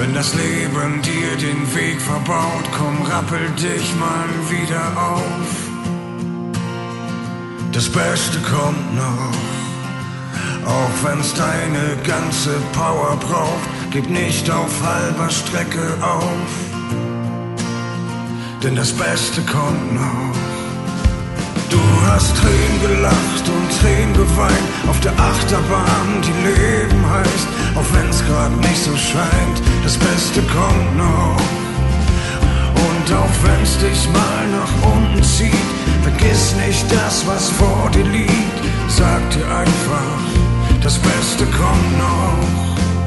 Wenn das Leben dir den Weg verbaut, komm, rappel dich mal wieder auf. Das Beste kommt noch, auch wenn's deine ganze Power braucht. Gib nicht auf halber Strecke auf, denn das Beste kommt noch. Du hast Tränen gelacht und Tränen geweint auf der Achterbahn, die Leben heißt, auch wenn's grad nicht so scheint, das Beste kommt noch. Und auch wenn's dich mal nach unten zieht, vergiss nicht das, was vor dir liegt. Sag dir einfach, das Beste kommt noch.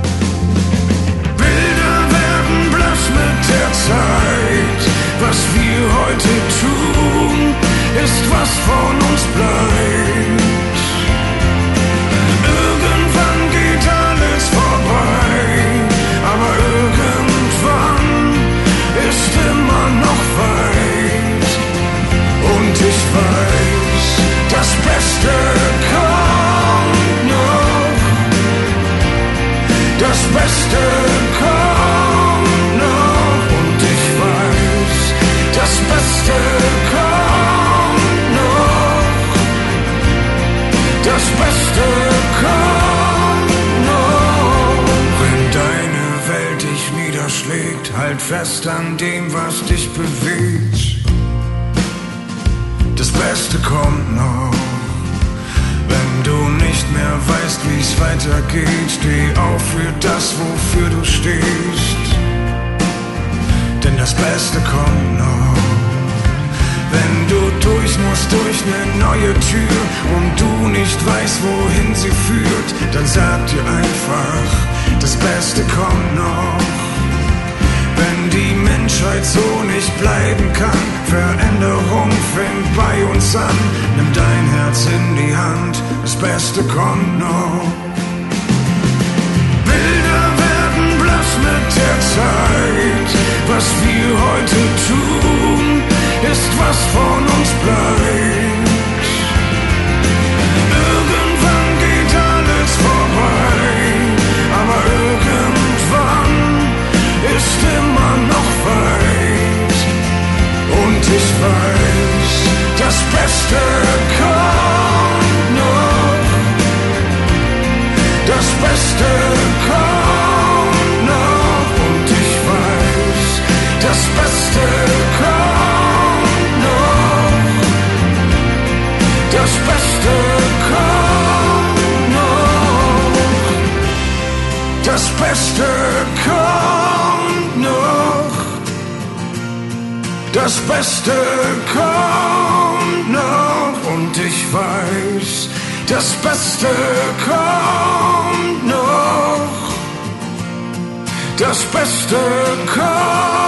Bilder werden blass mit der Zeit, was wir heute tun, ist was von uns bleibt. Irgendwann geht alles vorbei, aber irgendwann ist immer noch weit. Und ich weiß, das Beste kommt noch. Das Beste kommt noch. Und ich weiß, das Beste kommt noch. Das Beste kommt noch. Wenn deine Welt dich niederschlägt, halt fest an dem, was dich bewegt. Das Beste kommt noch. Wenn du nicht mehr weißt, wie's weitergeht, steh auf für das, wofür du stehst. Denn das Beste kommt noch. Wenn du durch musst, durch eine neue Tür und du nicht weißt, wohin sie führt, dann sag dir einfach, das Beste kommt noch. Wenn die Menschheit so nicht bleiben kann, Veränderung fängt bei uns an. Nimm dein Herz in die Hand, das Beste kommt noch. Bilder werden blass mit der Zeit, was wir heute tun, ist was von uns bleibt. Irgendwann geht alles vorbei, aber irgendwann ist immer noch weit. Und ich weiß, das Beste kommt noch. Das Beste kommt noch. Und ich weiß, das Beste kommt noch. Das Beste kommt noch. Das Beste kommt noch. Das Beste kommt noch. Und ich weiß, das Beste kommt noch. Das Beste kommt